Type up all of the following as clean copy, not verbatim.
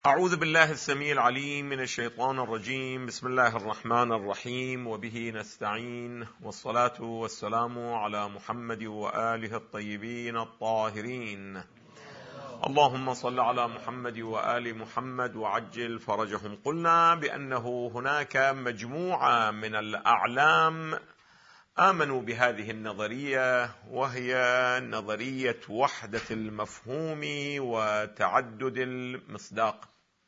أعوذ بالله السميع العليم من الشيطان الرجيم. بسم الله الرحمن الرحيم، وبه نستعين، والصلاة والسلام على محمد وآله الطيبين الطاهرين. اللهم صل على محمد وآل محمد وعجل فرجهم. قلنا بأنه هناك مجموعة من الأعلام آمنوا بهذه النظرية، وهي نظرية وحدة المفهوم وتعدد المصداق.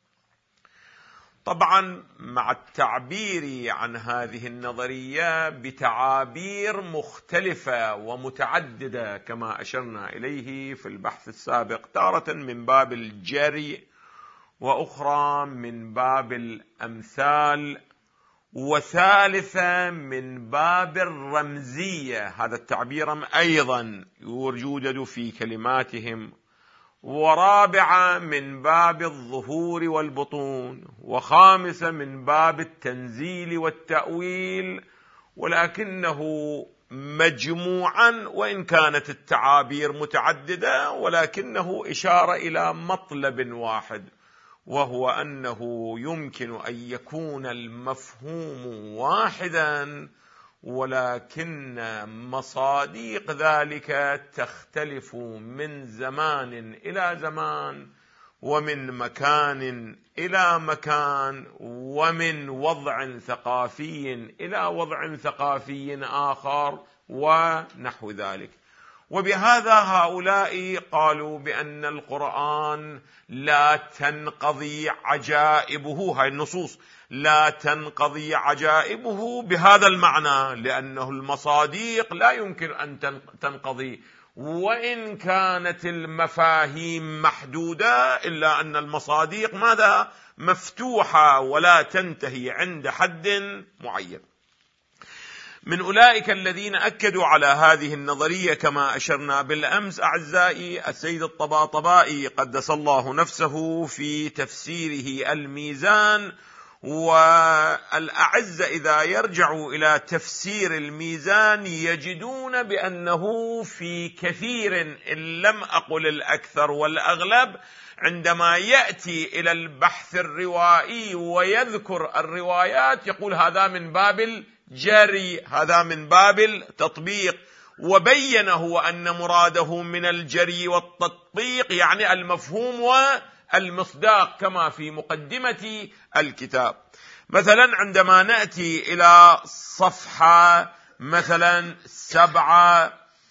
طبعا مع التعبير عن هذه النظرية بتعابير مختلفة ومتعددة كما أشرنا إليه في البحث السابق، تارة من باب الجري، وأخرى من باب الأمثال، وثالثة من باب الرمزية، هذا التعبير أيضا يوجد في كلماتهم، ورابعة من باب الظهور والبطون، وخامسة من باب التنزيل والتأويل. ولكنه مجموعا، وإن كانت التعابير متعددة، ولكنه إشارة إلى مطلب واحد، وهو أنه يمكن أن يكون المفهوم واحدا، ولكن مصاديق ذلك تختلف من زمان إلى زمان، ومن مكان إلى مكان، ومن وضع ثقافي إلى وضع ثقافي آخر، ونحو ذلك. وبهذا هؤلاء قالوا بأن القرآن لا تنقضي عجائبه، هاي النصوص لا تنقضي عجائبه بهذا المعنى، لأنه المصاديق لا يمكن أن تنقضي، وإن كانت المفاهيم محدودة، إلا أن المصاديق ماذا؟ مفتوحة ولا تنتهي عند حد معين. من أولئك الذين أكدوا على هذه النظرية كما أشرنا بالأمس أعزائي السيد الطباطبائي قدس الله نفسه في تفسيره الميزان. والأعزة إذا يرجعوا إلى تفسير الميزان يجدون بأنه في كثير، إن لم أقل الأكثر والأغلب، عندما يأتي إلى البحث الروائي ويذكر الروايات يقول هذا من باب الجري، هذا من باب التطبيق، وبين هو أن مراده من الجري والتطبيق يعني المفهوم والمصداق كما في مقدمة الكتاب. مثلا عندما نأتي إلى صفحة مثلا 7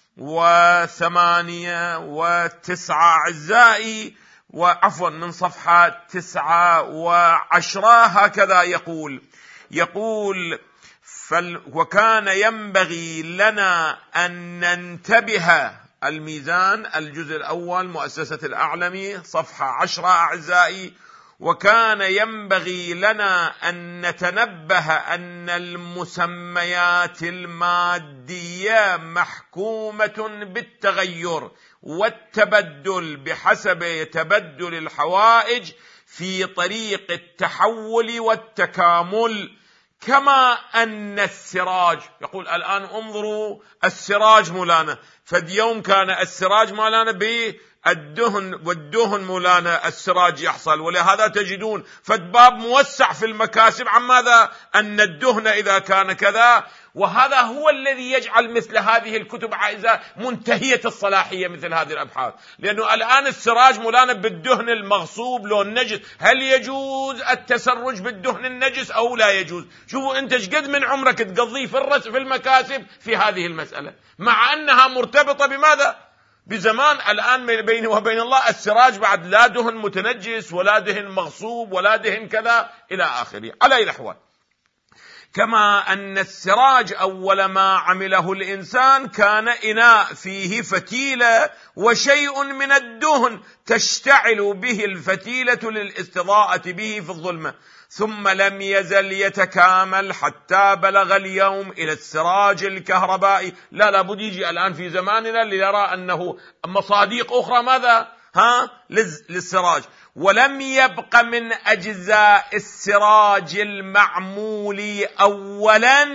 و8 و9 أعزائي، وعفوا من صفحة 9 و10 هكذا يقول وكان ينبغي لنا أن ننتبه. الميزان الجزء الأول مؤسسة الأعلمي صفحة 10 أعزائي. وكان ينبغي لنا أن نتنبه أن المسميات المادية محكومة بالتغير والتبدل بحسب تبدل الحوائج في طريق التحول والتكامل، كما أن السراج، يقول الآن انظروا السراج مولانا، فاليوم كان السراج مولانا بالدهن، والدهن مولانا السراج يحصل، ولهذا تجدون فالباب موسع في المكاسب عن ماذا؟ أن الدهن إذا كان كذا. وهذا هو الذي يجعل مثل هذه الكتب عائزة منتهية الصلاحية مثل هذه الأبحاث، لأنه الآن السراج مولانا بالدهن المغصوب لون نجس، هل يجوز التسرج بالدهن النجس أو لا يجوز؟ شوفوا أنت قد من عمرك تقضيه في المكاسب في هذه المسألة، مع أنها مرتبطة بماذا؟ بزمان. الآن بيني وبين الله السراج بعد لا دهن متنجس ولا دهن مغصوب ولا دهن كذا إلى آخره. على أي الأحوال، كما أن السراج أول ما عمله الإنسان كان إناء فيه فتيلة وشيء من الدهن تشتعل به الفتيلة للاستضاءة به في الظلمة، ثم لم يزل يتكامل حتى بلغ اليوم إلى السراج الكهربائي. لا بد يجي الآن في زماننا ليرى أنه مصاديق أخرى ماذا؟ للسراج. ولم يبق من أجزاء السراج المعمول أولا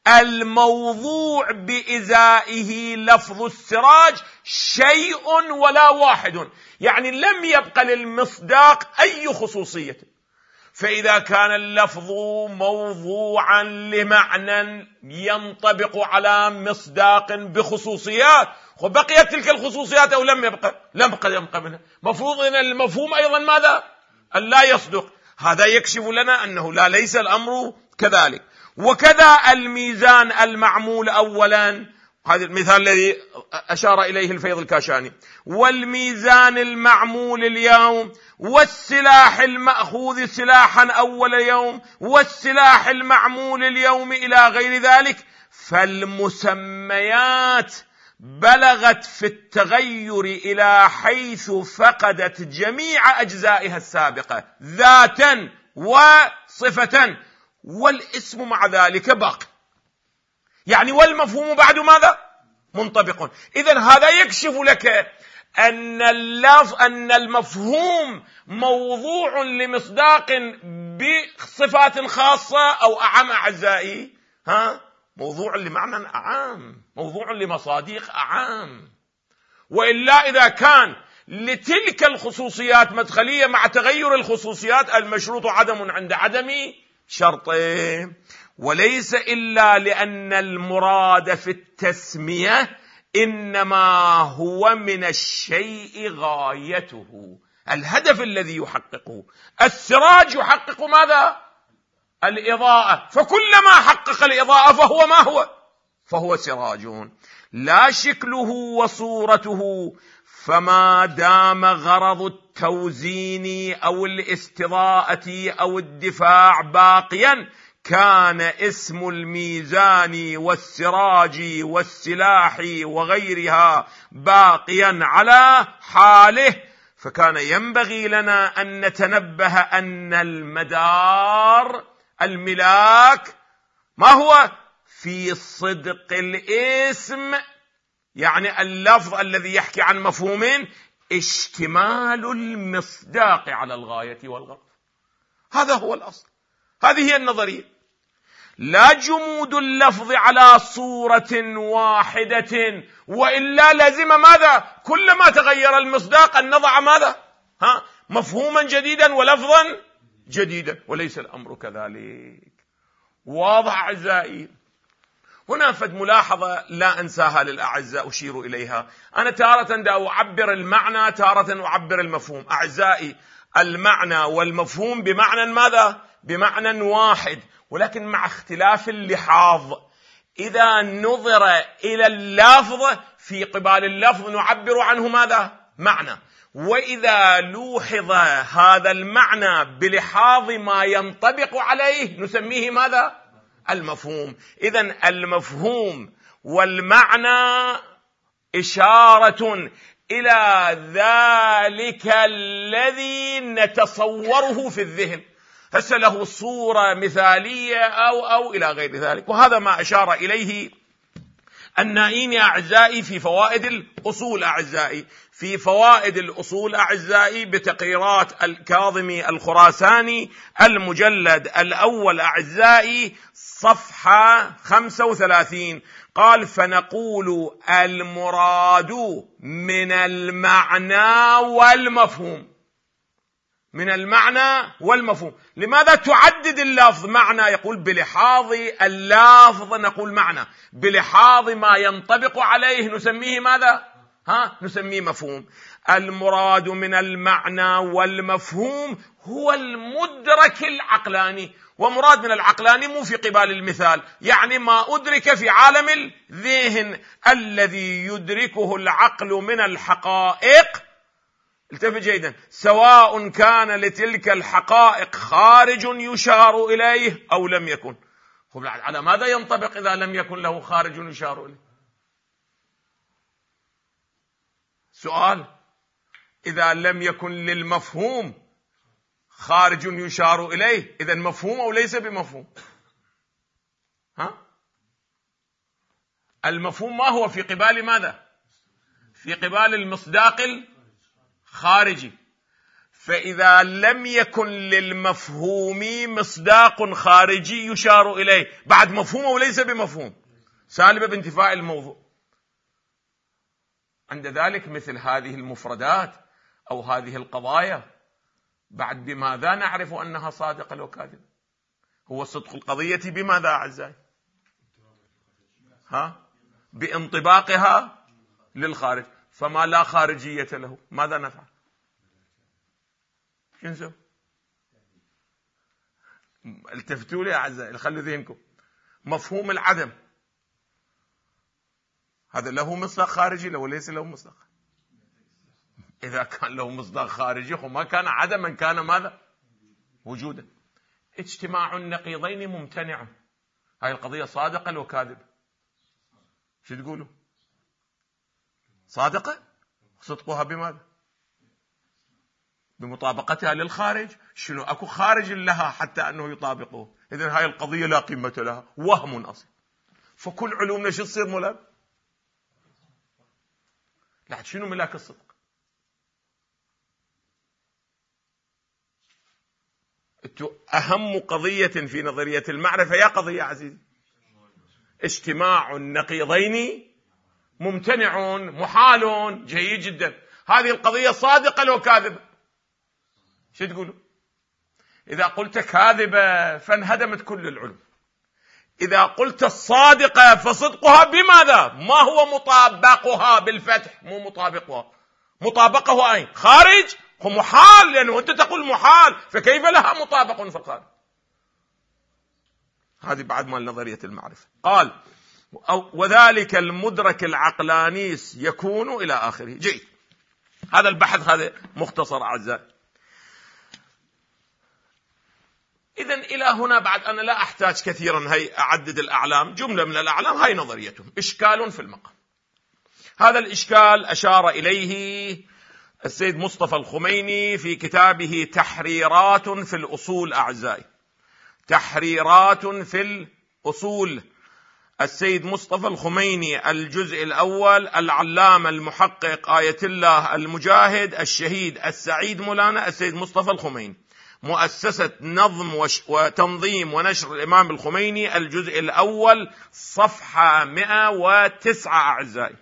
الموضوع بإزائه لفظ السراج شيء ولا واحد، يعني لم يبق للمصداق أي خصوصية. فإذا كان اللفظ موضوعا لمعنى ينطبق على مصداق بخصوصيات، وبقيت تلك الخصوصيات أو لم يبقى منها، مفروض أن المفهوم أيضا ماذا؟ أن لا يصدق. هذا يكشف لنا أنه ليس الأمر كذلك. وكذا الميزان المعمول أولا، هذا المثال الذي أشار إليه الفيض الكاشاني، والميزان المعمول اليوم، والسلاح المأخوذ سلاحا أول يوم، والسلاح المعمول اليوم إلى غير ذلك، فالمسميات بلغت في التغير إلى حيث فقدت جميع أجزائها السابقة ذاتا وصفة، والاسم مع ذلك باق، يعني والمفهوم بعد ماذا؟ منطبق. إذن هذا يكشف لك أن المفهوم موضوع لمصداق بصفات خاصة أو أعم أعزائي، موضوع لمعنى أعام، موضوع لمصاديق أعام. وإلا إذا كان لتلك الخصوصيات مدخلية مع تغير الخصوصيات، المشروط عدم عند عدم شرطين، وليس إلا لأن المراد في التسمية إنما هو من الشيء غايته، الهدف الذي يحققه. السراج يحقق ماذا؟ الإضاءة، فكلما حقق الإضاءة فهو ما هو؟ فهو سراج، لا شكله وصورته. فما دام غرض التوزين أو الاستضاءة أو الدفاع باقيا، كان اسم الميزان والسراج والسلاح وغيرها باقيا على حاله. فكان ينبغي لنا أن نتنبه أن المدار الملاك ما هو؟ في صدق الاسم، يعني اللفظ الذي يحكي عن مفهومين، اشتمال المصداق على الغاية والغرض. هذا هو الأصل، هذه هي النظرية. لا جمود اللفظ على صورة واحدة، وإلا لازم ماذا؟ كلما تغير المصداق أن نضع ماذا؟ مفهوما جديدا ولفظا جديدا، وليس الأمر كذلك. واضح أعزائي؟ هنا فد ملاحظة لا أنساها للأعزاء أشير إليها. أنا تارة أعبر المعنى، تارة أعبر المفهوم. أعزائي، المعنى والمفهوم بمعنى ماذا؟ بمعنى واحد، ولكن مع اختلاف اللحاظ. إذا نظر إلى اللفظ، في قبال اللفظ نعبر عنه ماذا؟ معنى. وإذا لوحظ هذا المعنى بلحاظ ما ينطبق عليه نسميه ماذا؟ المفهوم. إذن المفهوم والمعنى إشارة إلى ذلك الذي نتصوره في الذهن، هسه له صورة مثالية أو إلى غير ذلك. وهذا ما أشار إليه النائين أعزائي في فوائد الأصول أعزائي، في فوائد الأصول أعزائي بتقريرات الكاظمي الخراساني المجلد الأول أعزائي صفحة 35. قال: فنقول المراد من المعنى والمفهوم، من المعنى والمفهوم. لماذا تعدد اللفظ معنى؟ يقول بلحاظ اللفظ نقول معنى، بلحاظ ما ينطبق عليه نسميه ماذا؟ نسميه مفهوم. المراد من المعنى والمفهوم هو المدرك العقلاني، ومراد من العقلاني مو في قبال المثال، يعني ما أدرك في عالم الذهن الذي يدركه العقل من الحقائق. التفت جيدا، سواء كان لتلك الحقائق خارج يشار إليه أو لم يكن. على ماذا ينطبق إذا لم يكن له خارج يشار إليه؟ سؤال، إذا لم يكن للمفهوم خارج يشار إليه، إذن مفهوم أو ليس بمفهوم؟ المفهوم ما هو؟ في قبال ماذا؟ في قبال المصداق الخارجي. فإذا لم يكن للمفهوم مصداق خارجي يشار إليه بعد مفهومه وليس بمفهوم سالبة بانتفاء الموضوع، عند ذلك مثل هذه المفردات أو هذه القضايا بعد بماذا نعرف أنها صادقة أو كاذبة؟ هو صدق القضية بماذا أعزائي؟ بانطباقها للخارج، فما لا خارجية له ماذا نفعل؟ شو نسوي؟ التفتوا لي يا أعزائي، خلوا ذهنكم. مفهوم العدم هذا له مصداق خارجي لو ليس له مصداق؟ إذا كان له مصداق خارجي وما كان عدما كان ماذا؟ وجودا. اجتماع النقيضين ممتنع، هاي القضية صادقة لو كاذبة؟ شو تقولوا؟ صادقة؟ صدقها بماذا؟ بمطابقتها للخارج. شنو اكو خارج لها حتى انه يطابقه؟ اذن هاي القضية لا قيمة لها، وهم اصلا. فكل علومنا شو تصير ملاك؟ لا، شنو ملاك الصدق؟ اهم قضية في نظرية المعرفة يا قضية عزيزي، اجتماع النقيضين ممتنع محال. جيد جدا. هذه القضية صادقة لو كاذبة؟ شو تقولوا؟ إذا قلت كاذبة فانهدمت كل العلوم. إذا قلت الصادقة فصدقها بماذا؟ ما هو مطابقها بالفتح؟ مو مطابقها، مطابقه أين؟ خارج؟ هو محال، لأنه أنت تقول محال، فكيف لها مطابق في الخارج؟ هذه بعد ما نظرية المعرفة. قال وذلك المدرك العقلانيس يكون إلى آخره. جيد. هذا البحث هذا مختصر أعزائي. إذن إلى هنا بعد أنا لا أحتاج كثيرا هي أعدد الأعلام، جملة من الأعلام هاي نظريتهم. إشكال في المقام. هذا الإشكال أشار إليه السيد مصطفى الخميني في كتابه تحريرات في الأصول أعزائي. تحريرات في الأصول. السيد مصطفى الخميني الجزء الأول، العلامة المحقق آية الله المجاهد الشهيد السعيد مولانا السيد مصطفى الخميني، مؤسسة نظم وتنظيم ونشر الإمام الخميني، الجزء الأول، صفحة 109 أعزائي.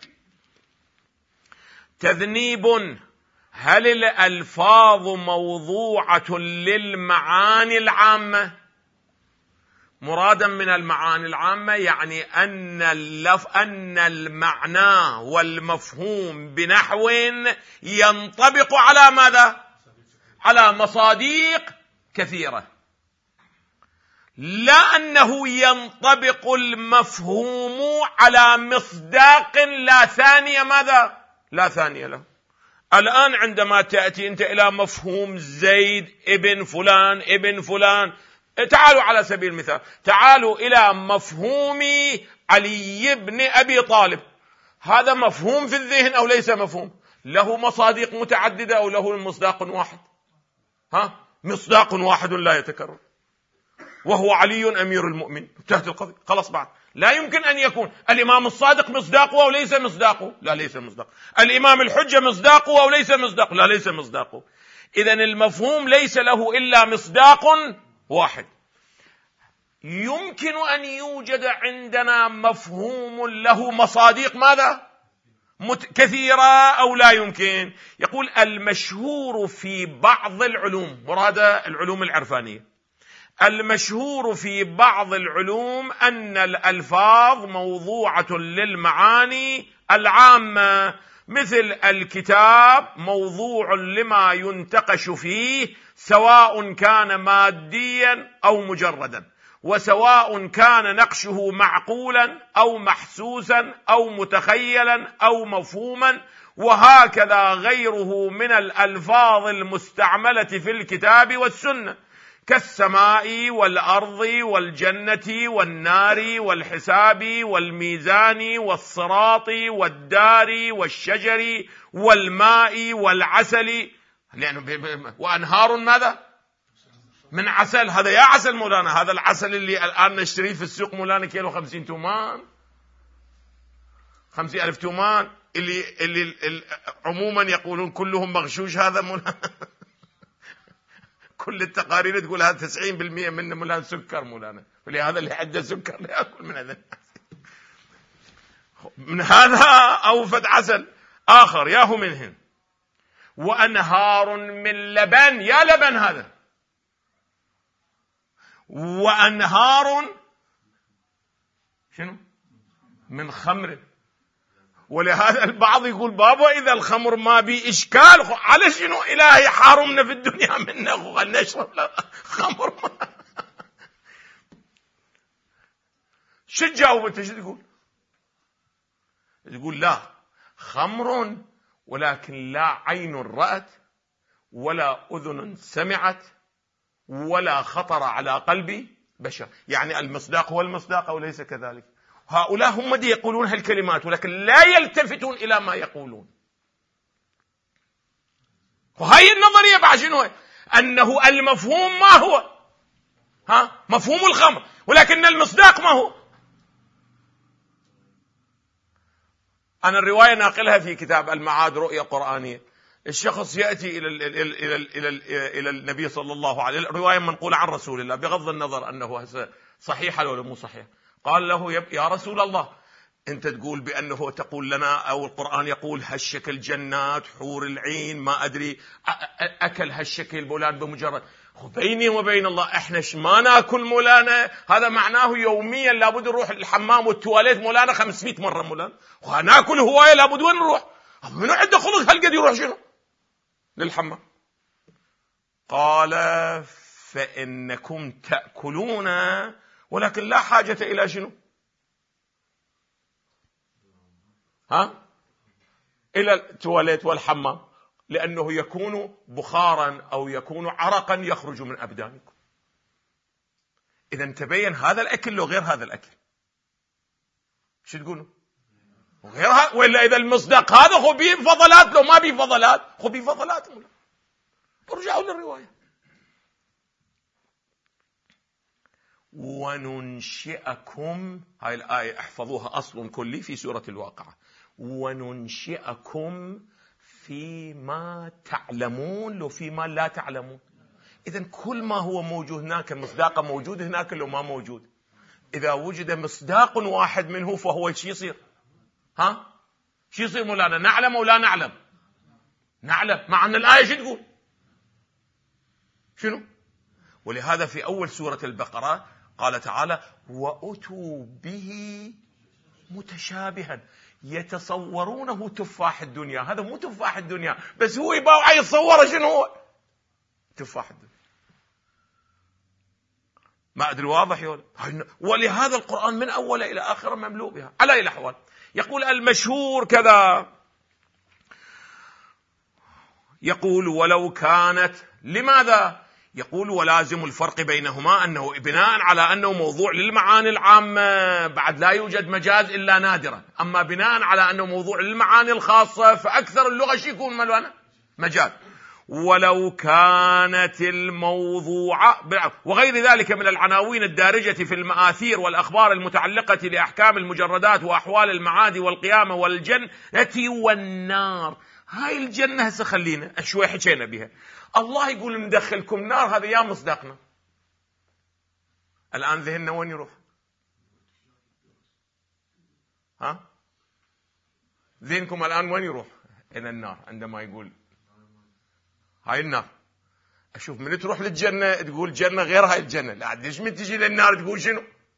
تذنيب: هل الألفاظ موضوعة للمعاني العامة؟ مرادا من المعاني العامة يعني أن المعنى والمفهوم بنحو ينطبق على ماذا؟ على مصادق كثيرة، لا أنه ينطبق المفهوم على مصداق لا ثانية ماذا؟ لا ثانية له. الآن عندما تأتي أنت إلى مفهوم زيد ابن فلان ابن فلان، تعالوا على سبيل المثال، تعالوا إلى مفهوم علي بن أبي طالب، هذا مفهوم في الذهن أو ليس مفهوم؟ له مصادق متعددة أو له مصداق واحد؟ مصداق واحد لا يتكرر، وهو علي أمير المؤمنين. انتهت القضية، خلاص. بعد لا يمكن أن يكون الإمام الصادق مصداقه أو ليس مصداقه؟ لا، ليس مصداق. الإمام الحجة مصداقه أو ليس مصداقه؟ لا، ليس مصداقه. إذن المفهوم ليس له إلا مصداق واحد. يمكن أن يوجد عندنا مفهوم له مصادق ماذا؟ كثيرة أو لا يمكن؟ يقول المشهور في بعض العلوم، مراد العلوم العرفانية، المشهور في بعض العلوم أن الألفاظ موضوعة للمعاني العامة، مثل الكتاب موضوع لما ينتقش فيه، سواء كان ماديا أو مجردا، وسواء كان نقشه معقولا أو محسوسا أو متخيلا أو مفهوما، وهكذا غيره من الألفاظ المستعملة في الكتاب والسنة، كالسماء والأرض والجنة والنار والحساب والميزان والصراط والدار والشجر والماء والعسل، وأنهار ماذا؟ من عسل. هذا يا عسل مولانا، هذا العسل اللي الآن نشتريه في السوق مولانا كيلو 50 تومان، 50,000 تومان، اللي عموما يقولون كلهم مغشوش، هذا مولانا كل التقارير تقول هذا 90% منه مولانا سكر مولانا، ولهذا اللي عنده سكر لا يأكل من هذا. من هذا أوفد عسل آخر ياهو منهن، وأنهار من لبن، يا لبن هذا، وأنهار شنو من خمر. ولهذا البعض يقول بابا إذا الخمر ما بي إشكال على شنو إلهي حارمنا في الدنيا منه خلنا نشرب خمر؟ شو تجاوب أنت؟ شو تقول؟ تقول لا، خمر ولكن لا عين رأت ولا أذن سمعت ولا خطر على قلب بشر. يعني المصداق هو المصداق أو ليس كذلك؟ هؤلاء هم دي يقولون هالكلمات ولكن لا يلتفتون إلى ما يقولون. وهي النظرية بعد شنو؟ أنه المفهوم ما هو مفهوم الخمر، ولكن المصداق ما هو. أنا الرواية ناقلها في كتاب المعاد رؤية قرآنية. الشخص يأتي إلى النبي صلى الله عليه وسلم، رواية منقولة عن رسول الله بغض النظر أنه صحيحة ولا مو صحيحة. قال له يا رسول الله، أنت تقول بأنه تقول لنا أو القرآن يقول هالشكل جنات حور العين ما أدري أكل هالشكل مولانا بمجرد. بيني وبين الله إحنا ما ناكل مولانا، هذا معناه يوميا لابد نروح الحمام والتواليت مولانا 500 مرة مولانا، وناكل هواية لابد وين نروح؟ منو عنده خلق هالقد يروح شنو للحمام؟ قال فإنكم تأكلون ولكن لا حاجة إلى شنو إلى التواليت والحمام، لأنه يكون بخارا أو يكون عرقا يخرج من أبدانكم. إذا تبين هذا الأكل لو غير هذا الأكل شو تقولوا؟ وغير هذا، وإلا إذا المصداق هذا هو بيه فضلات، لو ما بيه فضلات هو بيه فضلات. ارجعوا للرواية. وننشئكم، هاي الآية احفظوها أصل كلي في سورة الواقعة، وننشئكم فيما تعلمون لو فيما لا تعلمون. إذن كل ما هو موجود هناك مصداق موجود هناك لو ما موجود. إذا وجد مصداق واحد منه فهو شي يصير شي يصير مولانا؟ نعلم ولا نعلم؟ نعلم، مع أن الآية شو تقول؟ شنو؟ ولهذا في أول سورة البقرة قال تعالى وأتوا به متشابها يتصورونه تفاح الدنيا. هذا مو تفاح الدنيا، بس هو يباوع يتصور شنو هو تفاح الدنيا. ما أدري واضح يقول. ولهذا القرآن من أول إلى آخر مملوء بها على أي الأحوال. يقول المشهور كذا، يقول ولو كانت، لماذا؟ يقول ولازم الفرق بينهما أنه بناء على أنه موضوع للمعاني العامة بعد لا يوجد مجاز إلا نادرا، أما بناء على أنه موضوع للمعاني الخاصة فأكثر اللغة شي يكون ملوانا مجاز. ولو كانت الموضوع وغير ذلك من العناوين الدارجة في المآثير والأخبار المتعلقة لأحكام المجردات وأحوال المعاد والقيامة والجنة والنار. هاي الجنة هسه خلينا شوي حكينا بها. الله يقول ندخلكم نار، هذا يا مصداقنا. الآن ذهننا وين يروح؟ ذهنكم الآن وين يروح؟ إلى النار. عندما يقول هاي النار، أشوف من تروح للجنة تقول جنة غير هاي الجنة، لا ليش من تجي للنار تقول شنو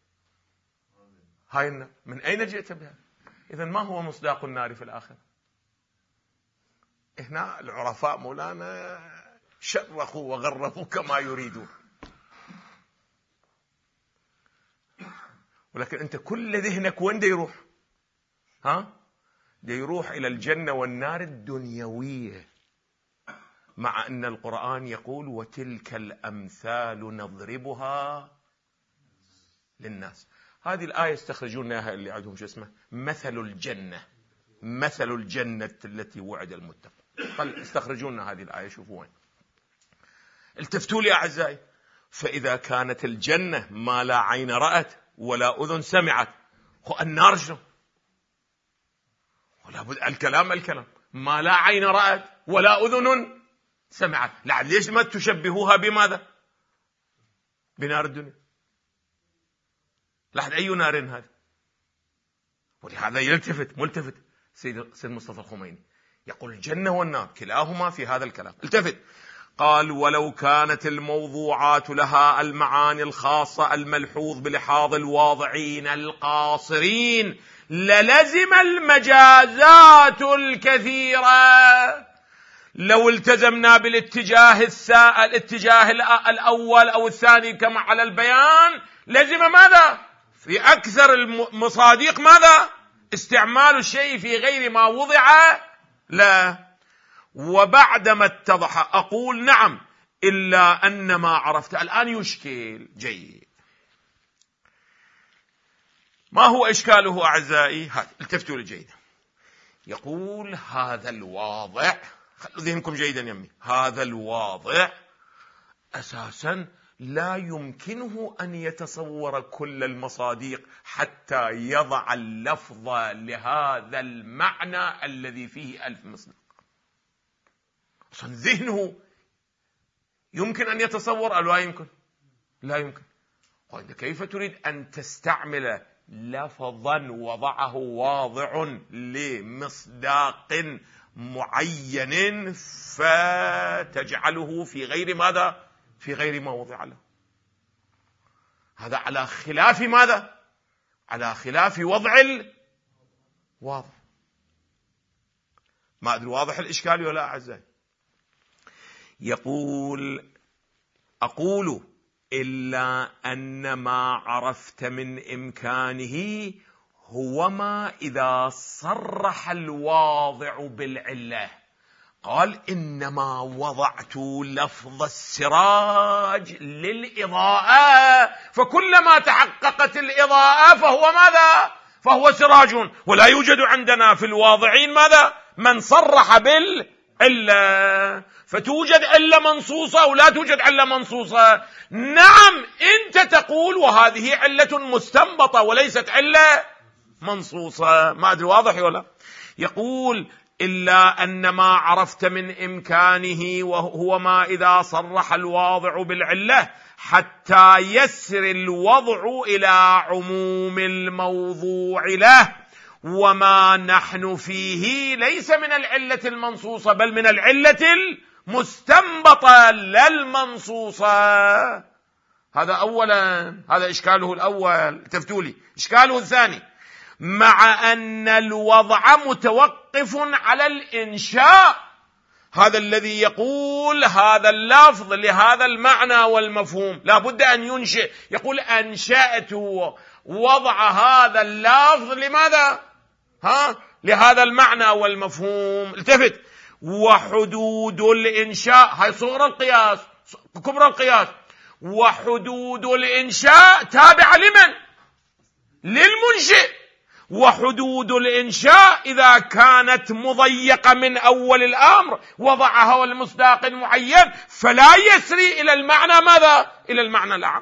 هاي النار؟ من أين جئت بها؟ إذا ما هو مصداق النار في الآخرة؟ هنا العرفاء مولانا شرخوا وغرفوا كما يريدون. ولكن أنت كل ذهنك وين دي يروح؟ دي يروح إلى الجنة والنار الدنيوية، مع أن القرآن يقول وتلك الأمثال نضربها للناس. هذه الآية استخرجونها اللي عندهم شو اسمه مثل الجنة، مثل الجنة التي وعد المتقين. قال استخرجونا هذه الآية شوفوا وين. التفتوا لي أعزائي، فإذا كانت الجنة ما لا عين رأت ولا أذن سمعت، النار شنو؟ ولا بد الكلام ما لا عين رأت ولا أذن سمعت. ليش ما تشبهوها بماذا؟ بنار الدنيا. لحد أي نار هذه؟ ولهذا ملتفت سيد مصطفى الخميني يقول الجنة والنار كلاهما في هذا الكلام. التفت، قال: ولو كانت الموضوعات لها المعاني الخاصة الملحوظ بلحاظ الواضعين القاصرين للزم المجازات الكثيرة. لو التزمنا بالاتجاه الاتجاه الأول أو الثاني كما على البيان، لزم ماذا؟ في أكثر المصادق ماذا؟ استعمال الشيء في غير ما وضع لا. وبعدما اتضح أقول نعم، إلا أن ما عرفت الآن يشكل. جيد. ما هو إشكاله أعزائي؟ هذا التفتوا لي جيدا. يقول هذا الواضع، خلوا ذهنكم جيدا يمي، هذا الواضع أساسا لا يمكنه أن يتصور كل المصادق حتى يضع اللفظ لهذا المعنى الذي فيه 1000 مصداق. أصلا ذهنه يمكن أن يتصور أو لا يمكن؟ لا يمكن. قال كيف تريد أن تستعمل لفظا وضعه واضع لمصداق معين فتجعله في غير ماذا؟ في غير ما وضع له. هذا على خلاف ماذا؟ على خلاف وضع الواضح. ما أدري واضح الإشكال ولا أعزائي؟ يقول: أقول إلا أن ما عرفت من إمكانه هو ما إذا صرح الواضع بالعلة. قال: إنما وضعت لفظ السراج للإضاءة، فكلما تحققت الإضاءة فهو ماذا؟ فهو سراج. ولا يوجد عندنا في الواضعين ماذا؟ من صرح بالعلة. فتوجد علة منصوصة أو لا توجد علة منصوصة؟ نعم، أنت تقول وهذه علة مستنبطة وليست علة منصوصة. ما أدري واضح ولا؟ يقول: إلا أن ما عرفت من إمكانه وهو ما إذا صرح الواضع بالعلة حتى يسر الوضع إلى عموم الموضوع له، وما نحن فيه ليس من العلة المنصوصة بل من العلة المستنبطة لا المنصوصة. هذا أولا، هذا إشكاله الأول. تفتولي إشكاله الثاني: مع أن الوضع متوقف على الإنشاء. هذا الذي يقول هذا اللفظ لهذا المعنى والمفهوم لا بد أن ينشئ. يقول: أنشأت وضع هذا اللفظ لماذا؟ لهذا المعنى والمفهوم. التفت: وحدود الإنشاء، هاي صغرى القياس كبرى القياس. وحدود الإنشاء تابعة لمن؟ للمنشئ. وحدود الإنشاء إذا كانت مضيقة من أول الأمر وضعها المصداق المعين فلا يسري إلى المعنى ماذا؟ إلى المعنى الأعم.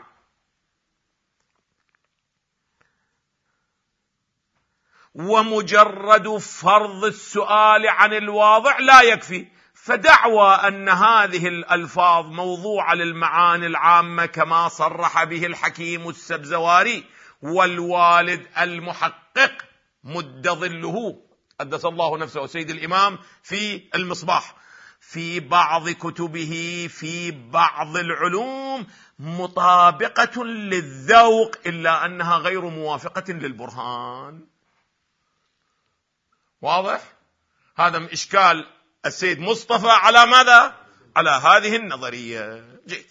ومجرد فرض السؤال عن الواضع لا يكفي، فدعوى أن هذه الألفاظ موضوعة للمعاني العامة كما صرح به الحكيم السبزواري والوالد المحقق مد ظله قدس الله نفسه سيد الإمام في المصباح في بعض كتبه في بعض العلوم مطابقة للذوق إلا أنها غير موافقة للبرهان. واضح؟ هذا من إشكال السيد مصطفى على ماذا؟ على هذه النظرية. جيد،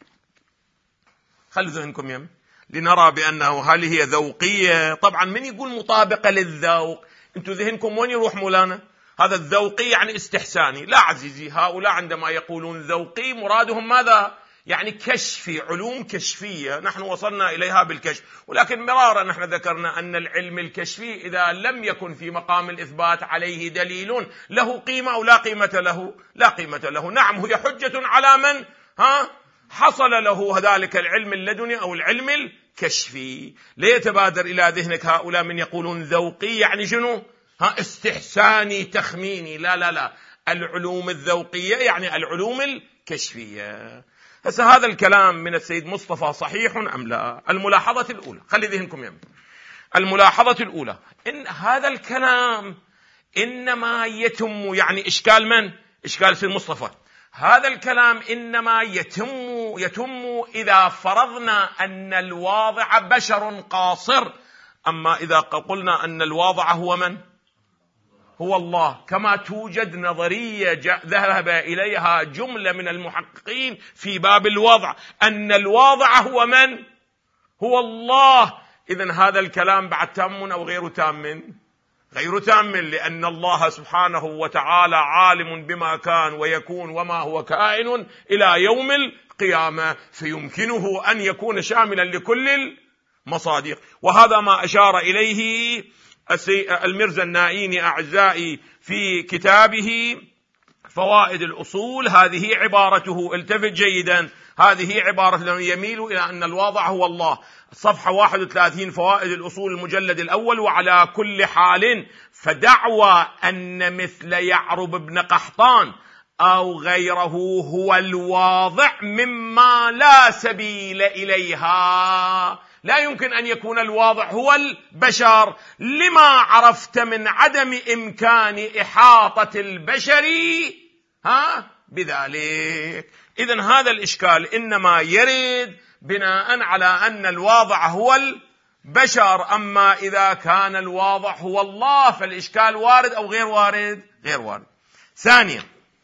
خلوا ذهنكم يم لنرى بأنه هل هي ذوقية. طبعا من يقول مطابقة للذوق؟ انتم ذهنكم وين يروح مولانا؟ هذا الذوقي يعني استحساني. لا عزيزي، هؤلاء عندما يقولون ذوقي مرادهم ماذا؟ يعني كشفي، علوم كشفية نحن وصلنا إليها بالكشف. ولكن مرارا نحن ذكرنا أن العلم الكشفي إذا لم يكن في مقام الإثبات عليه دليل له قيمة أو لا قيمة له؟ لا قيمة له. نعم، هي حجة على من حصل له ذلك العلم اللدني أو العلم الكشفي. ليتبادر إلى ذهنك هؤلاء من يقولون ذوقي يعني شنو؟ استحساني تخميني. لا لا لا، العلوم الذوقية يعني العلوم الكشفية. هسه هذا الكلام من السيد مصطفى صحيح أم لا؟ الملاحظة الأولى، خلي ذهنكم يمين. الملاحظة الأولى إن هذا الكلام إنما يتم، يعني إشكال من؟ إشكال السيد مصطفى. هذا الكلام إنما يتم إذا فرضنا أن الواضع بشر قاصر. أما إذا قلنا أن الواضع هو من؟ هو الله، كما توجد نظرية ذهب إليها جملة من المحققين في باب الوضع، أن الواضع هو من؟ هو الله. إذن هذا الكلام بعد تام أو غير تام؟ غير تام، لأن الله سبحانه وتعالى عالم بما كان ويكون وما هو كائن إلى يوم القيامة، فيمكنه أن يكون شاملا لكل المصادق. وهذا ما أشار إليه الميرزا النائيني أعزائي في كتابه فوائد الأصول. هذه عبارته، التفت جيدا، هذه عبارة يميل إلى أن الواضع هو الله. صفحة 31 فوائد الأصول المجلد الأول. وعلى كل حال فدعوى أن مثل يعرب بن قحطان أو غيره هو الواضع مما لا سبيل إليها. لا يمكن أن يكون الواضع هو البشر، لما عرفت من عدم إمكان إحاطة البشر بذلك. إذن هذا الإشكال إنما يرد بناء على أن الواضع هو البشر. أما إذا كان الواضع هو الله فالإشكال وارد أو غير وارد؟ غير وارد. ثانيا،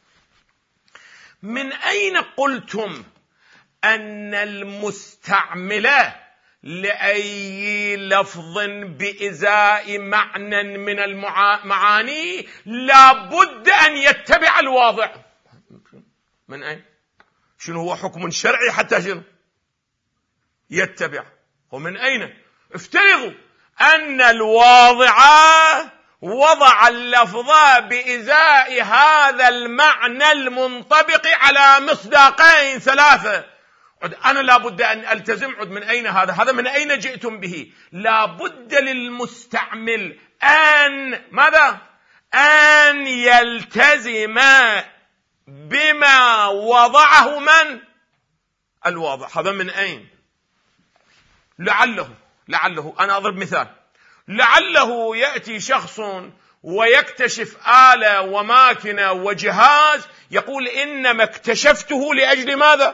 من أين قلتم أن المستعملة لأي لفظ بإزاء معنى من المعاني لابد أن يتبع الواضع؟ من أين؟ شنو هو حكم شرعي حتى شنو يتبع؟ ومن أين؟ افترضوا أن الواضع وضع اللفظ بإزاء هذا المعنى المنطبق على مصداقين ثلاثة. أنا لابد أن ألتزم. من أين هذا من أين جئتم به؟ لابد للمستعمل أن ماذا؟ أن يلتزم بما وضعه من؟ الواضع. هذا من أين؟ لعله أنا أضرب مثال. لعله يأتي شخص ويكتشف آلة وماكنة وجهاز يقول إنما اكتشفته لأجل ماذا؟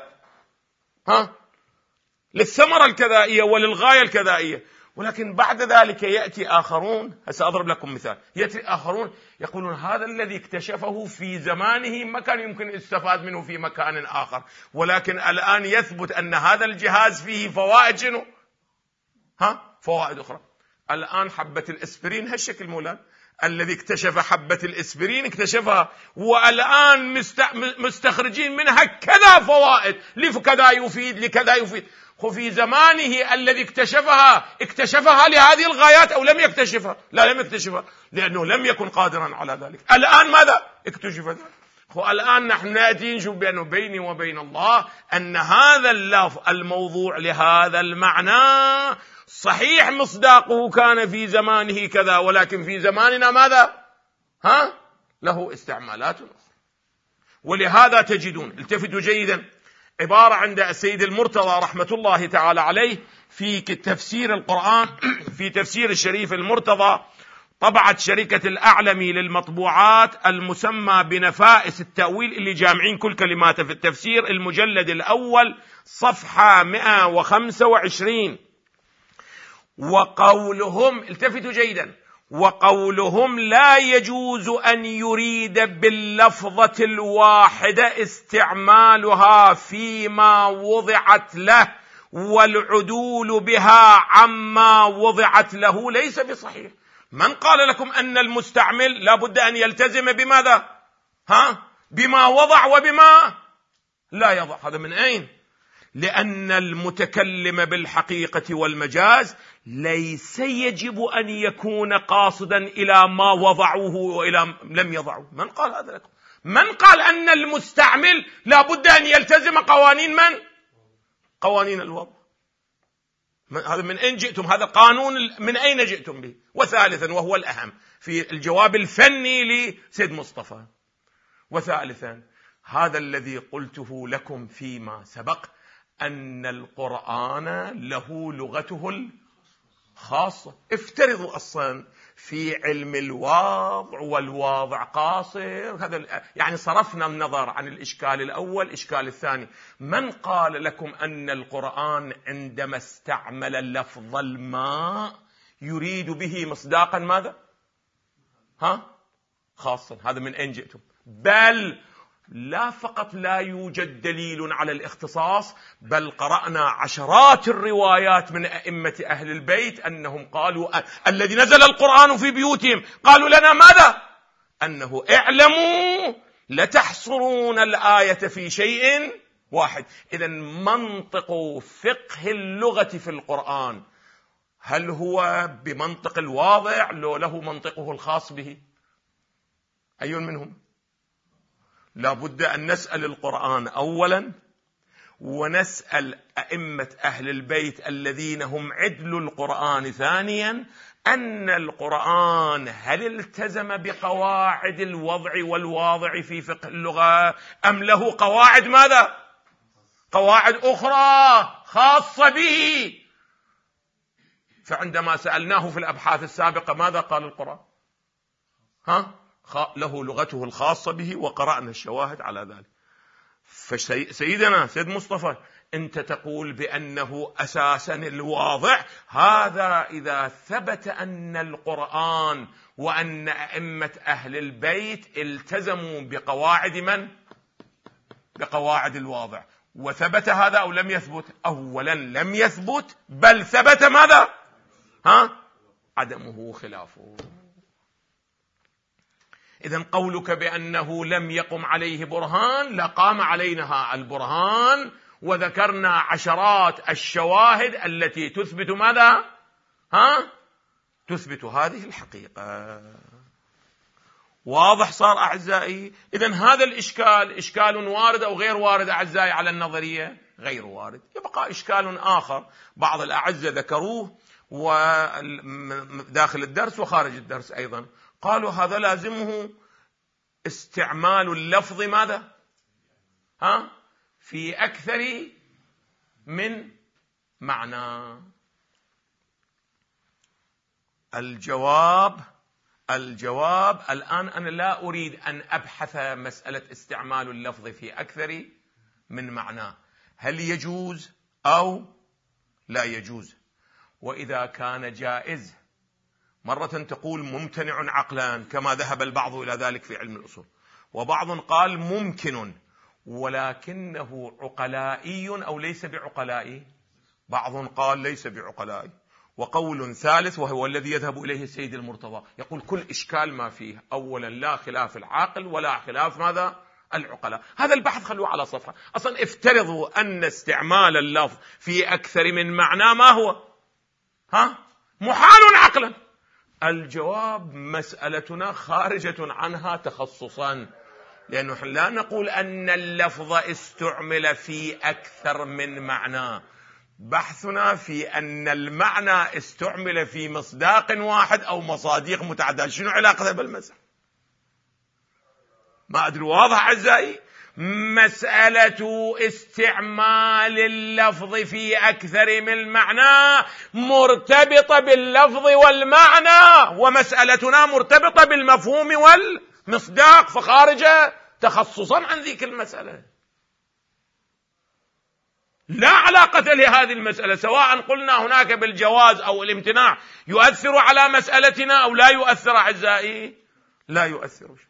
للثمرة الكذائية وللغاية الكذائية. ولكن بعد ذلك يأتي آخرون، سأضرب لكم مثال، يأتي آخرون يقولون هذا الذي اكتشفه في زمانه ما كان يمكن الاستفاد منه في مكان آخر، ولكن الآن يثبت أن هذا الجهاز فيه فوائد شنو؟ فوائد أخرى. الآن حبة الإسبرين هالشكل مولانا، الذي اكتشف حبة الإسبرين اكتشفها، والآن مستخرجين منها كذا فوائد، لكذا يفيد لكذا يفيد. وفي زمانه الذي اكتشفها لهذه الغايات أو لم يكتشفها؟ لا، لم يكتشفها، لأنه لم يكن قادرا على ذلك. الآن ماذا؟ اكتشف ذلك. والآن نحن نأتي نشوف بأنه بيني وبين الله أن هذا اللفظ الموضوع لهذا المعنى صحيح مصداقه كان في زمانه كذا، ولكن في زماننا ماذا؟ له استعمالات أخرى. ولهذا تجدون، التفتوا جيدا، عبارة عند السيد المرتضى رحمة الله تعالى عليه في تفسير القرآن، في تفسير الشريف المرتضى، طبعت شركة الأعلمي للمطبوعات المسمى بنفائس التأويل، اللي جامعين كل كلماته في التفسير، المجلد الأول صفحة 125. وقولهم، التفتوا جيدا، وقولهم لا يجوز أن يريد باللفظة الواحدة استعمالها فيما وضعت له والعدول بها عما وضعت له ليس بصحيح. من قال لكم أن المستعمل لا بد أن يلتزم بماذا؟ بما وضع وبما لا يضع. هذا من أين؟ لأن المتكلم بالحقيقة والمجاز ليس يجب أن يكون قاصدا إلى ما وضعوه وإلى لم يضعوه. من قال هذا لكم؟ من قال أن المستعمل لا بد أن يلتزم قوانين من؟ قوانين الوضع. هذا من أين جئتم؟ هذا قانون من أين جئتم به؟ وثالثا وهو الأهم في الجواب الفني لسيد مصطفى، وثالثا هذا الذي قلته لكم فيما سبق أن القرآن له لغته الخاصة. افترضوا أصلا في علم الواضع والواضع قاصر، هذا يعني صرفنا النظر عن الإشكال الأول. الإشكال الثاني، من قال لكم أن القرآن عندما استعمل لفظ الماء يريد به مصداقا ماذا؟ خاصا. هذا من أين جئتم؟ بل لا فقط لا يوجد دليل على الاختصاص، بل قرأنا عشرات الروايات من أئمة أهل البيت أنهم قالوا الذي نزل القرآن في بيوتهم قالوا لنا ماذا؟ أنه اعلموا لتحصرون الآية في شيء واحد. إذن منطق فقه اللغة في القرآن هل هو بمنطق الواضع لو له منطقه الخاص به؟ أي منهم؟ لا بد أن نسأل القرآن أولا، ونسأل أئمة أهل البيت الذين هم عدل القرآن ثانيا، أن القرآن هل التزم بقواعد الوضع والواضع في فقه اللغة أم له قواعد ماذا؟ قواعد أخرى خاصة به. فعندما سألناه في الأبحاث السابقة ماذا قال القرآن؟ له لغته الخاصة به، وقرأنا الشواهد على ذلك. فسيدنا سيد مصطفى أنت تقول بأنه أساسا الواضع، هذا إذا ثبت أن القرآن وأن أئمة أهل البيت التزموا بقواعد من؟ بقواعد الواضع. وثبت هذا أو لم يثبت؟ أولا لم يثبت، بل ثبت ماذا؟ عدمه خلافه. إذن قولك بأنه لم يقم عليه برهان، لقام علينا البرهان، وذكرنا عشرات الشواهد التي تثبت ماذا؟ تثبت هذه الحقيقة. واضح صار أعزائي؟ إذن هذا الإشكال إشكال وارد أو غير وارد أعزائي على النظرية؟ غير وارد. يبقى إشكال آخر بعض الأعزة ذكروه وداخل الدرس وخارج الدرس أيضا، قالوا هذا لازمه استعمال اللفظ ماذا؟ في أكثر من معنى. الجواب الآن أنا لا أريد أن أبحث مسألة استعمال اللفظ في أكثر من معنى، هل يجوز أو لا يجوز. وإذا كان جائز مرة تقول ممتنع عقلا كما ذهب البعض إلى ذلك في علم الأصول، وبعض قال ممكن ولكنه عقلائي أو ليس بعقلائي، بعض قال ليس بعقلائي. وقول ثالث وهو الذي يذهب إليه السيد المرتضى يقول كل إشكال ما فيه، أولا لا خلاف العاقل ولا خلاف ماذا؟ العقلاء. هذا البحث خلوه على صفحة. أصلا افترضوا أن استعمال اللفظ في أكثر من معنى ما هو؟ محال عقلا. الجواب مسألتنا خارجة عنها تخصصا، لأنه لا نقول أن اللفظ استعمل في أكثر من معنى، بحثنا في أن المعنى استعمل في مصداق واحد أو مصاديق متعددة. شنو علاقة بالمسألة؟ ما أدري واضح أعزائي؟ مسألة استعمال اللفظ في أكثر من معنى مرتبطة باللفظ والمعنى، ومسألتنا مرتبطة بالمفهوم والمصداق، فخارج تخصصا عن ذيك المسألة. لا علاقة لهذه المسألة، سواء قلنا هناك بالجواز أو الامتناع يؤثر على مسألتنا أو لا يؤثر أعزائي؟ لا يؤثر شيء.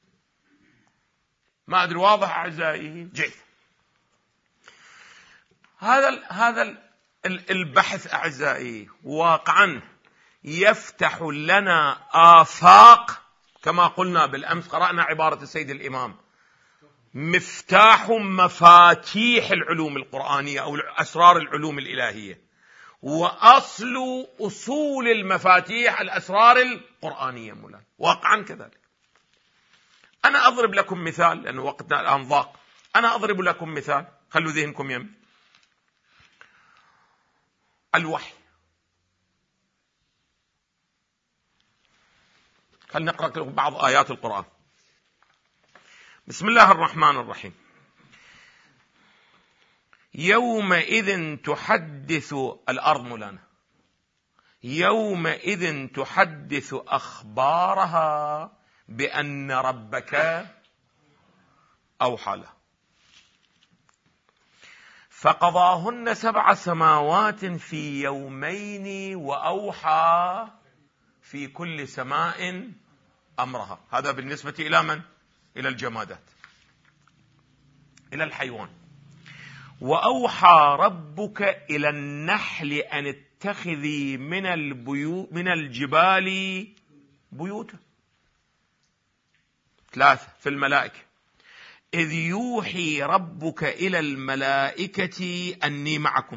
ما أدري واضح أعزائي؟ جيد. هذا البحث أعزائي واقعا يفتح لنا آفاق، كما قلنا بالأمس قرأنا عبارة السيد الإمام، مفتاح مفاتيح العلوم القرآنية أو أسرار العلوم الإلهية، وأصل أصول المفاتيح الأسرار القرآنية مولانا، واقعا كذلك. أنا أضرب لكم مثال لأن وقتنا الآن ضاق. أنا أضرب لكم مثال، خلوا ذهنكم يم. الوحي، خلنا نقرأ لكم بعض آيات القرآن. بسم الله الرحمن الرحيم. يومئذ تحدث الأرض مولانا، يومئذ تحدث أخبارها بأن ربك أوحى له فقضاهن 7 سماوات في يومين وأوحى في كل سماء أمرها. هذا بالنسبة إلى من؟ إلى الجمادات، إلى الحيوان. وأوحى ربك إلى النحل أن اتخذي من الجبال بيوتا. 3 في الملائكة، إذ يوحي ربك إلى الملائكة أني معكم.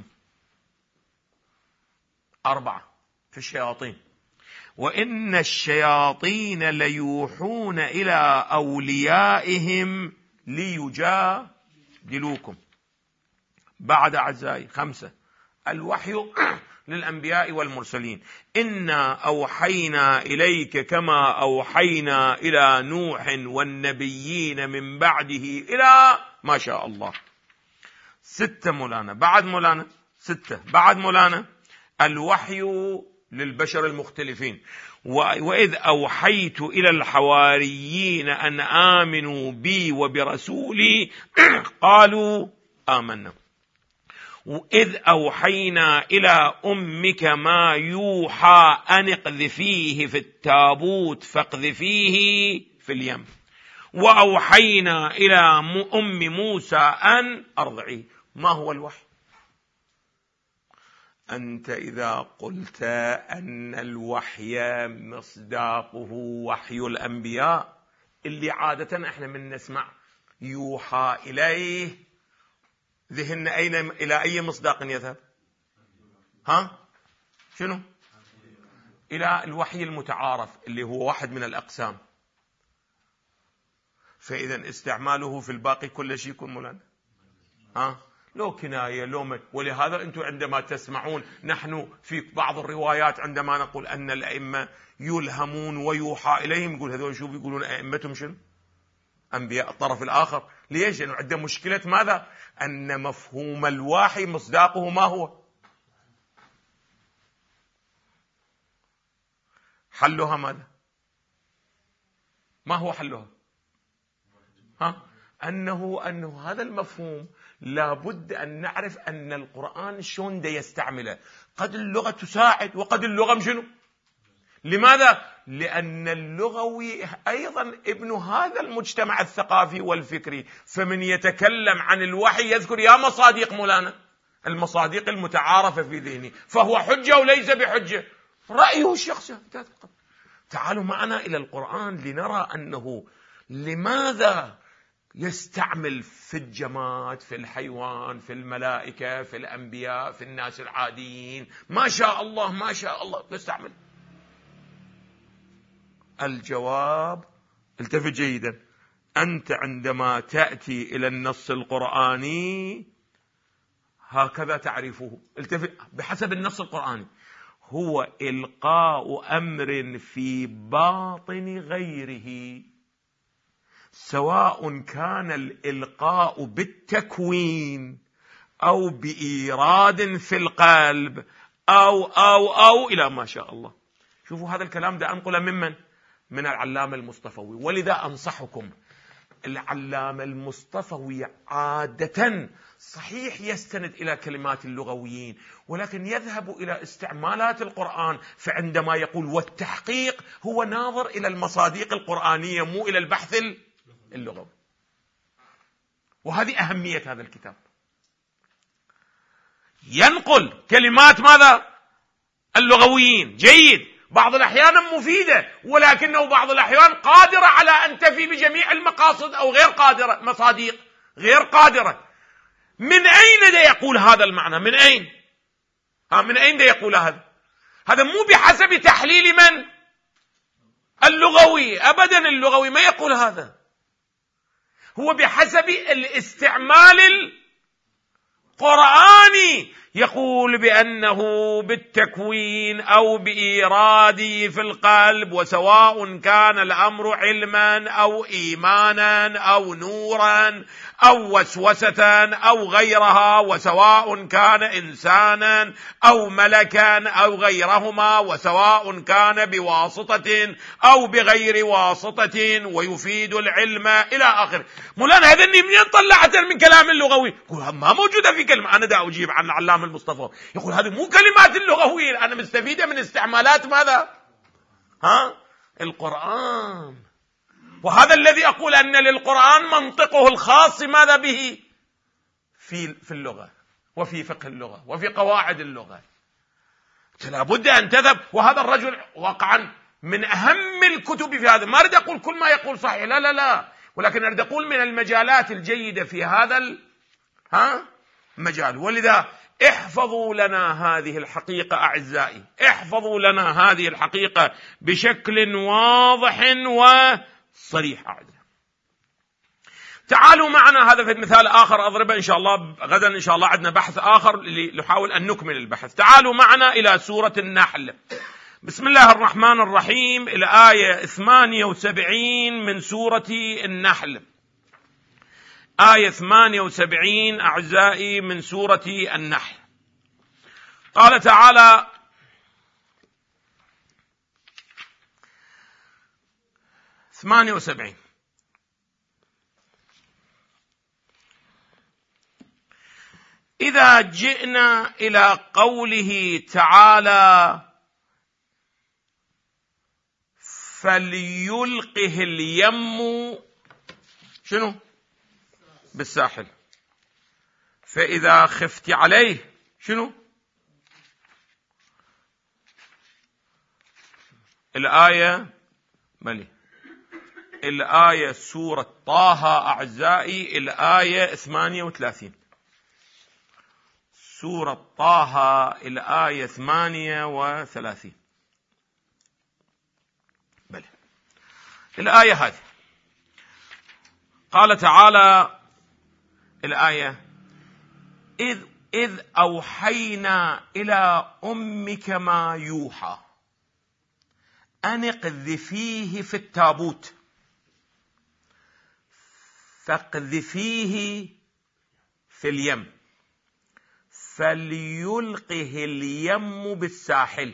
4 في الشياطين، وإن الشياطين ليوحون إلى أوليائهم ليجادلوكم. بعد أعزائي 5 الوحي للأنبياء والمرسلين، إنا أوحينا إليك كما أوحينا إلى نوح والنبيين من بعده إلى ما شاء الله. 6 مولانا، بعد مولانا 6 بعد مولانا الوحي للبشر المختلفين، وإذ أوحيت إلى الحواريين أن آمنوا بي وبرسولي قالوا آمنا. وإذ أوحينا إلى أمك ما يوحى أن اقذفيه في التابوت فاقذفيه في اليم. وأوحينا إلى أم موسى أن أرضعيه. ما هو الوحي؟ أنت إذا قلت أن الوحي مصداقه وحي الأنبياء اللي عادة احنا من نسمع يوحى إليه، ذهن أين إلى أي مصداق يذهب؟ شنو؟ إلى الوحي المتعارف اللي هو واحد من الأقسام. فإذا استعماله في الباقي كل شيء يكون مولانا لو كناية لو ولهذا أنتم عندما تسمعون نحن في بعض الروايات عندما نقول أن الأئمة يلهمون ويوحى إليهم، يقول هذول شو بيقولون أئمتهم شنو؟ أنبياء الطرف الآخر. ليش؟ لأنه عنده مشكلة ماذا؟ أن مفهوم الوحي مصداقه ما هو؟ حلها ماذا؟ ما هو حلها؟ أنه هذا المفهوم لابد أن نعرف أن القرآن شلون ده يستعمله. قد اللغة تساعد وقد اللغة شنو؟ لماذا؟ لأن اللغوي أيضا ابن هذا المجتمع الثقافي والفكري، فمن يتكلم عن الوحي يذكر يا مصادق مولانا، المصادق المتعارفة في ذهني، فهو حجة وليس بحجة، رأيه الشخصي. تعالوا معنا إلى القرآن لنرى أنه لماذا يستعمل في الجماد، في الحيوان، في الملائكة، في الأنبياء، في الناس العاديين. ما شاء الله ما شاء الله يستعمل. الجواب، التفت جيدا، أنت عندما تأتي إلى النص القرآني هكذا تعرفه. التفت بحسب النص القرآني، هو إلقاء أمر في باطن غيره، سواء كان الإلقاء بالتكوين أو بإيراد في القلب أو إلى ما شاء الله. شوفوا هذا الكلام ده أنقل ممن؟ من العلامة المصطفوي. ولذا أنصحكم، العلامة المصطفوي عادة صحيح يستند إلى كلمات اللغويين، ولكن يذهب إلى استعمالات القرآن. فعندما يقول والتحقيق هو ناظر إلى المصادق القرآنية مو إلى البحث اللغوي. وهذه أهمية هذا الكتاب. ينقل كلمات ماذا؟ اللغويين، جيد، بعض الأحيان مفيدة، ولكنه بعض الأحيان قادرة على أن تفي بجميع المقاصد أو غير قادرة، مصادق غير قادرة. من أين ده يقول هذا المعنى؟ من أين؟ من أين ده يقول هذا؟ هذا مو بحسب تحليل من؟ اللغوي، أبدا اللغوي ما يقول هذا، هو بحسب الاستعمال قرآني يقول بأنه بالتكوين أو بإيراده في القلب، وسواء كان الأمر علما أو إيمانا أو نورا أو وسوسة أو غيرها، وسواء كان إنسانا أو ملكا أو غيرهما، وسواء كان بواسطة أو بغير واسطة، ويفيد العلم إلى آخره. مولانا هذا منين طلعت من كلام اللغوي؟ يقول ما موجودة في كلمة. أنا دا أجيب عن العلامة المصطفى، يقول هذه مو كلمات اللغويين، أنا مستفيدة من استعمالات ماذا؟ القرآن. وهذا الذي أقول أن للقرآن منطقه الخاص ماذا به في اللغة وفي فقه اللغة وفي قواعد اللغة. لابد أن تذهب. وهذا الرجل واقعا من أهم الكتب في هذا. ما أريد أقول كل ما يقول صحيح، لا لا لا، ولكن أريد أقول من المجالات الجيدة في هذا مجال. ولذا احفظوا لنا هذه الحقيقة أعزائي، احفظوا لنا هذه الحقيقة بشكل واضح وصريح أعزائي. تعالوا معنا، هذا في مثال آخر أضربه إن شاء الله غدا، إن شاء الله عندنا بحث آخر نحاول أن نكمل البحث. تعالوا معنا إلى سورة النحل. بسم الله الرحمن الرحيم، الآية 78 من سورة النحل. آية 78 أعزائي من سورة النحل. قال تعالى: إذا جئنا إلى قوله تعالى: فليلقه اليم شنو؟ بالساحل، فإذا خفت عليه شنو؟ الآية سورة طه أعزائي، الآية 38. سورة طه الآية 38. الآية هذه قال تعالى الآية: إذ أوحينا إلى أمك ما يوحى أن اقذفيه في التابوت فاقذفيه في اليم فليلقه اليم بالساحل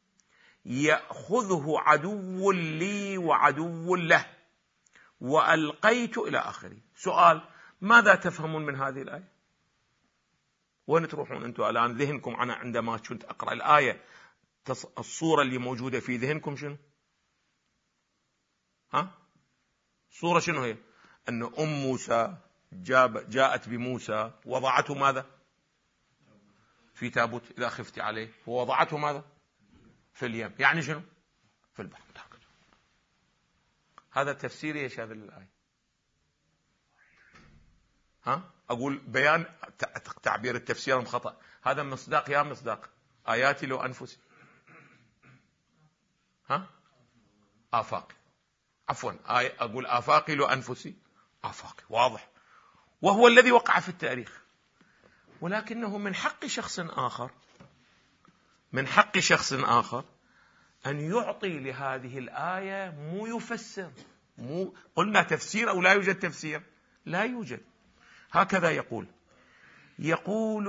يأخذه عدو لي وعدو له وألقيت إلى آخره. سؤال: ماذا تفهمون من هذه الآية؟ وين تروحون أنتم الآن؟ ذهنكم أنا عندما كنت أقرأ الآية الصورة اللي موجودة في ذهنكم شنو؟ صورة شنو هي؟ أن أم موسى جاءت بموسى وضعته ماذا؟ في تابوت إذا خفت عليه، ووضعته ماذا؟ في اليم، يعني شنو؟ في البحر. هذا تفسير ايش هذا للآية؟ أقول بيان تعبير التفسير خطأ. هذا مصداق يا مصداق آياتي لو أنفسي آفاقي، عفوا أقول آفاقي لو أنفسي آفاقي، واضح، وهو الذي وقع في التاريخ. ولكنه من حق شخص آخر أن يعطي لهذه الآية مو يفسر، مو قلنا تفسير أو لا يوجد تفسير؟ لا يوجد. هكذا يقول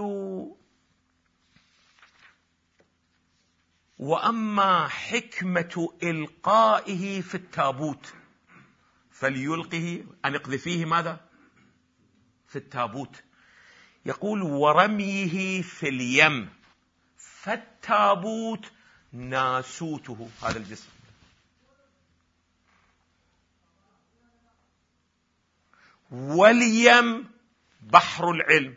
وأما حكمة إلقائه في التابوت، فليلقه أن اقذفيه ماذا؟ في التابوت. يقول ورميه في اليم، فالتابوت ناسوته، هذا الجسم، واليم بحر العلم،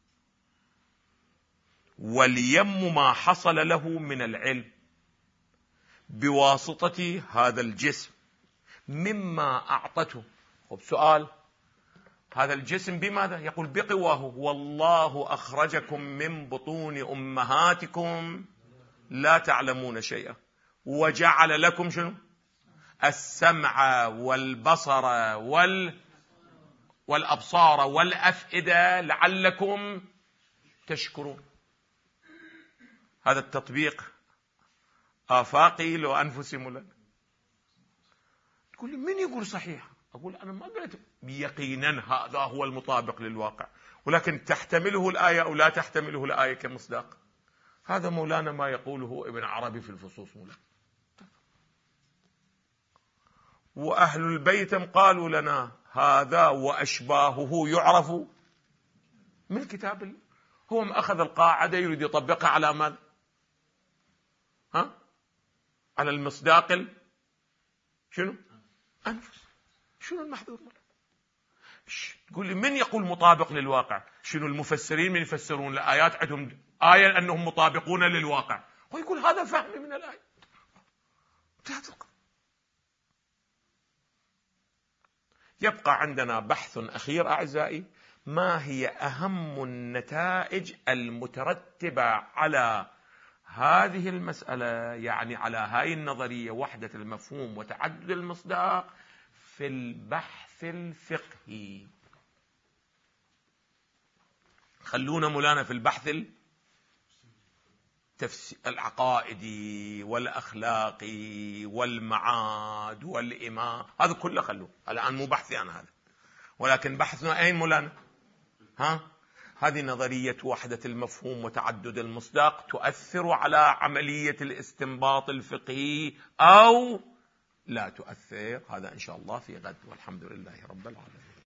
واليم ما حصل له من العلم بواسطة هذا الجسم مما أعطته. سؤال: هذا الجسم بماذا؟ يقول بقواه. والله أخرجكم من بطون أمهاتكم لا تعلمون شيئا وجعل لكم شنو؟ السمع والبصر والأبصار والأفئدة لعلكم تشكرون. هذا التطبيق آفاقي لو أنفسهم لنا. تقول لي من يقول صحيح؟ أقول أنا ما قلت يقينا هذا هو المطابق للواقع، ولكن تحتمله الآية أو لا تحتمله الآية كمصداق. هذا مولانا ما يقوله ابن عربي في الفصوص مولانا. وأهل البيت قالوا لنا هذا وأشباهه يعرف من كتاب الله. هو أخذ القاعدة يريد يطبقها على ماذا؟ على المصداق شنو؟ أنفس. شنو المحذور؟ تقول لي من يقول مطابق للواقع؟ شنو المفسرين من يفسرون الآيات عندهم آية أنهم مطابقون للواقع، ويقول هذا فهمي من الآية. يبقى عندنا بحث أخير أعزائي، ما هي أهم النتائج المترتبة على هذه المسألة، يعني على هاي النظرية وحدة المفهوم وتعدد المصداق في البحث الفقهي. خلونا مولانا في البحث العقائدي والأخلاقي والمعاد والإمام، هذا كله خلوه الآن، مو بحثي أنا هذا، ولكن بحثنا أين مولانا؟ هذه نظرية وحدة المفهوم وتعدد المصداق تؤثر على عملية الاستنباط الفقهي أو لا تؤثر؟ هذا إن شاء الله في غد، والحمد لله رب العالمين.